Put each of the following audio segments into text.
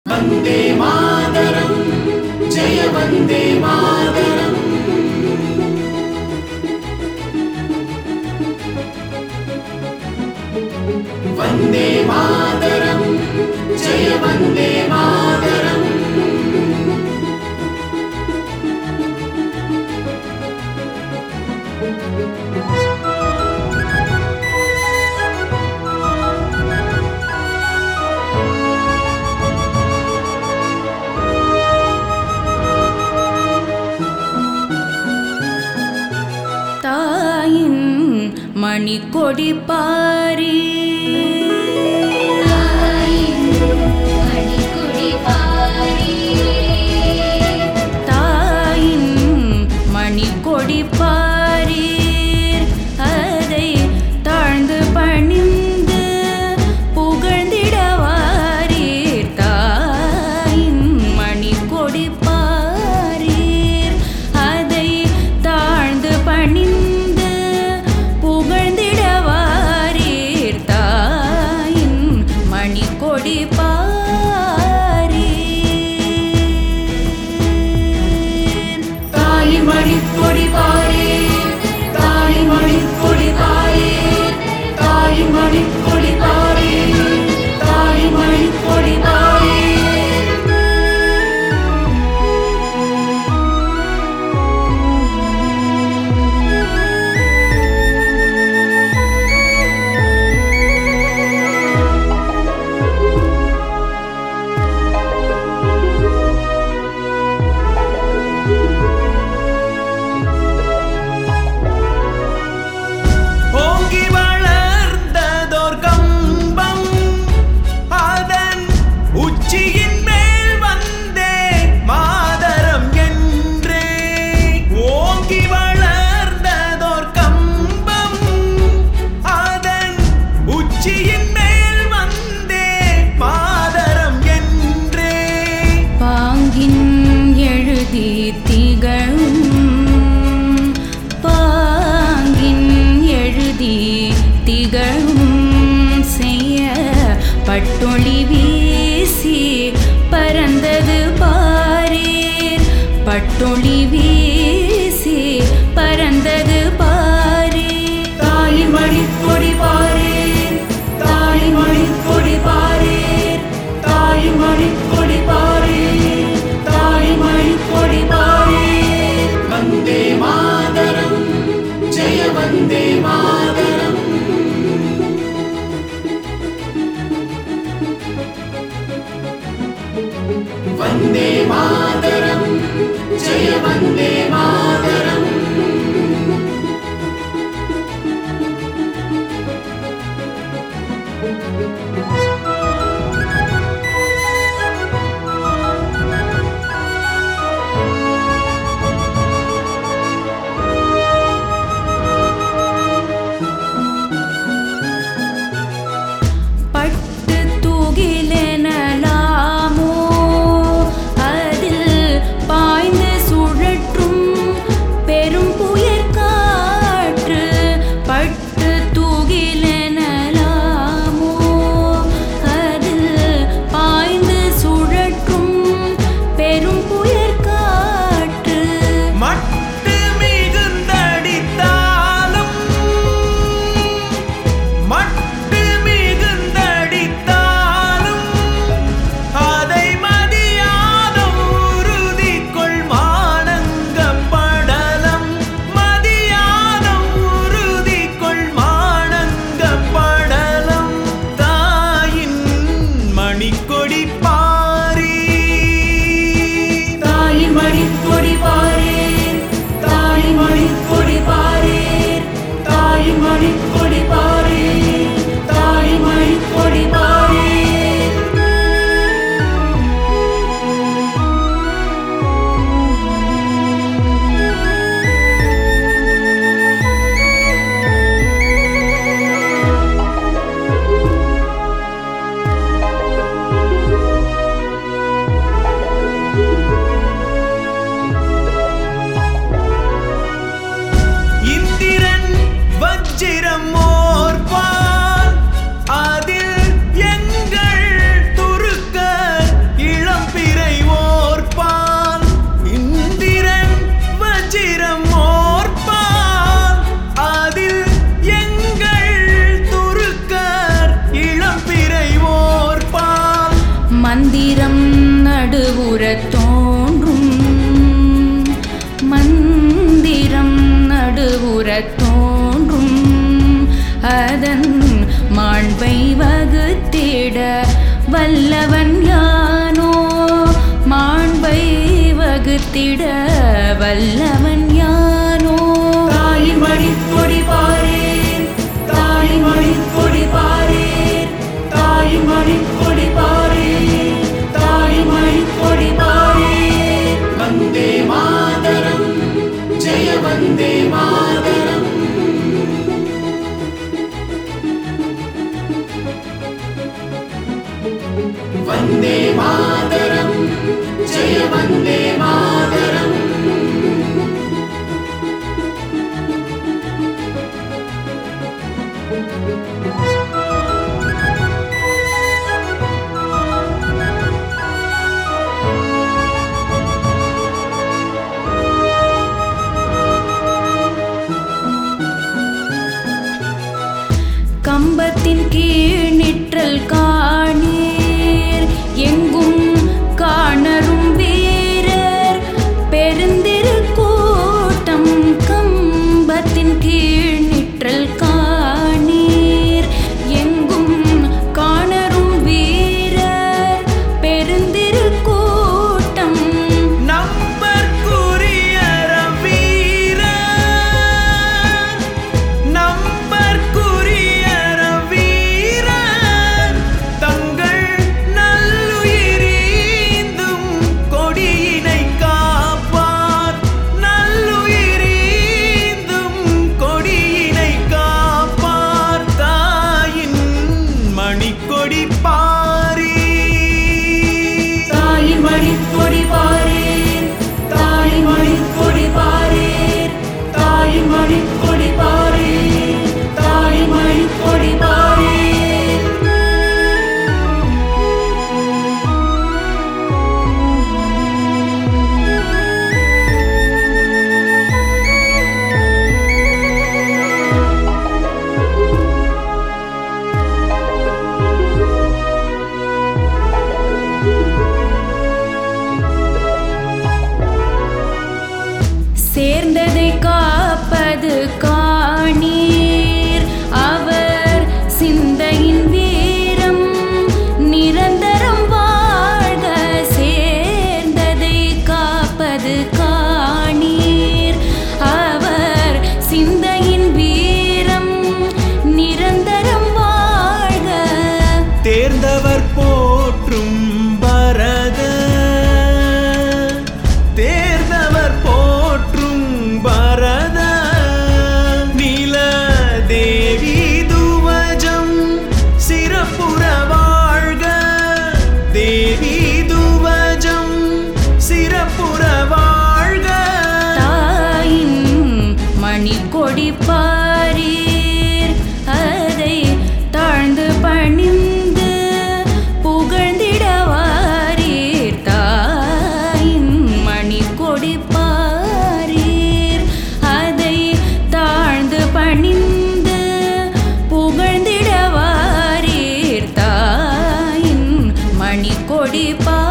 वन्दे मातरम् जय वन्दे मातरम् वन्दे मातरम् जय वन्दे मातरम् मणिकोडि पारी तायिन मणिकोडि पारीर अदै ताழ்ந்து பணிந்து புகழ்ந்திடவாரீர் தாயின் மணிக்கொடி பாரீர் அதை தாழ்ந்து பணிந்து புகழ்ந்திடவாரீர் தாயின் மணிக்கொடி பாரீர் தாயின் மணிக்கொடி பாரீர் தாயின் மணிக்கொடி பாரீர் தாயின் மணிக்கொடி பாரீர் தாயின் மணிக்கொடி பாரீர் பட்டொளி வீசி பறந்தது பாரீர் பட்டொளி வீசி பறந்தது பாரீர் தாயின் மணிக்கொடி பாரீர் தாயின் மணிக்கொடி பாரீர் தாயின் மணிக்கொடி பாரீர் தாயின் மணிக்கொடி பாரீர் वन्दे मातरम् जय वन्दे मातरम् वन्दे मातरम् जय वन्दे मातरम् பட்டு தூகிலெனலாமோ அதில் பாய்ந்து சுழற்றும் பெரும் புயற் காற்று பட்டு தூகிலெனலாமோ அதில் பாய்ந்து சுழற்றும் பெரும் புயற் காற்று மட்டு மிகுந்தடித்தாலும் மட்டு மிகுந்தடித்தாலும் அதை மதியாத உறுதிக்குள் மானங்கப்படலம் மதியாத உறுதிக்குள் மானங்கப்படலம் தாயின் மணிக்கொடி பாரீர் தாயின் மணிக்கொடி பாரீர் தாயின் மணிக்கொடி பாரீர் தாயின் மணிக்கொடி பாரீர் தாயின் மணிக்கொடி பாரீர் மந்திரம் நடுவுறத் தோன்றும் மந்திரம் நடுவுறத் தோன்றும் அதன் மாண்பை வகுத்திட வல்லவன் யானோ மாண்பை வகுத்திட வல்லவன் யானோ தாயின் மணிக்கொடி பாரேர் தாயின் மணிக்கொடி பாரேர் தாயின் மணிக்கொடி பாரேர் தாயின் மணிக்கொடி பாரேர் வந்தே மாதரம் ஜெய வந்தே மாதரம் வந்தே மாதரம் ஜெய வந்தே மாதரம் கம்பத்தின் கீழ் நிற்றல் காணீர் எங்கும் காணரும் வீரர் பெருந்திருக்கூட்டம் கம்பத்தின் கீழ் நிற்றல் காணீர் எங்கும் காணரும் வீரர் பெருந்திருக்கூட்டம் நம்பற்குரிய வீரர் நம்பற்குரிய வீரர் தங்கள் நல்லுயிரீந்தும் கொடியினை காப்பார் நல்லுயிரீந்தும் கொடியினை காப்பார் தாயின் மணிக்கொடி பாரீர் தாயின் மணிக்கொடி பாரேர் தாயின் மணிக்கொடி பாரேர் தாயின் மணிக்கொடி பாரேர் தாயின் மணிக்கொடி பாரேர் சேர்ந்ததை காப்பது காணீர் அவர் சிந்தையின் வீரம் நிரந்தரம் வாழ்க சேர்ந்ததை காப்பது காணீர் அவர் சிந்தையின் வீரம் நிரந்தரம் வாழ்க தேர்ந்தவர் போற்றும் பரத தேர்ந்தவர் போற்றும் பரத நீல தேவி துவஜம் சிறப்புற வாழ்க தேவி துவஜம் சிறப்புற வாழ்க தாயின் மணிக்கொடி பாரீர் அதை தாழ்ந்து பணிந்து புகழ்ந்திடவாரீர் தாயின் மணிக்கொடி பாரீர் அதை தாழ்ந்து பணிந்து புகழ்ந்திடவாரீர் தாயின் மணிக்கொடி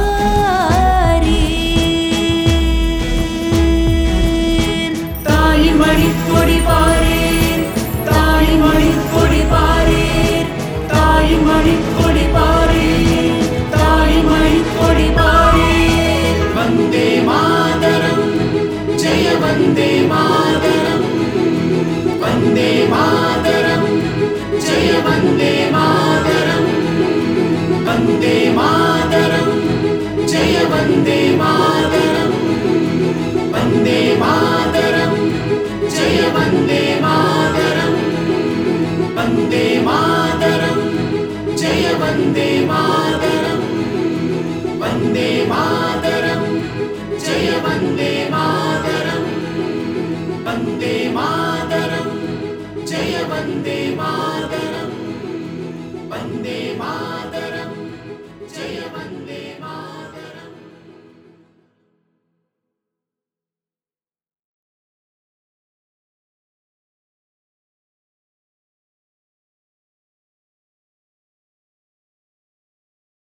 பாரீர் தாயின் மணிக்கொடி பாரேர் தாயின் மணிக்கொடி பாரேர் தாயின் மணிக்கொடி பாரேர் தாயின் மணிக்கொடி பாரேர் வந்தே மாதரம் ஜெய வந்தே மாதரம் வந்தே மாதரம் ஜெய வந்தே மாதரம் வந்தே மாதரம் ஜெய வந்தே மாதரம் வந்தே மாதரம் ஜெய வந்தே மாதரம் வந்தே மாதரம் ஜெய வந்தே மாதரம் வந்தே மாதரம் ஜெய வந்தே மாதரம் வந்தே மாதரம் ஜெய வந்தே மாதரம் வந்தே மாதரம்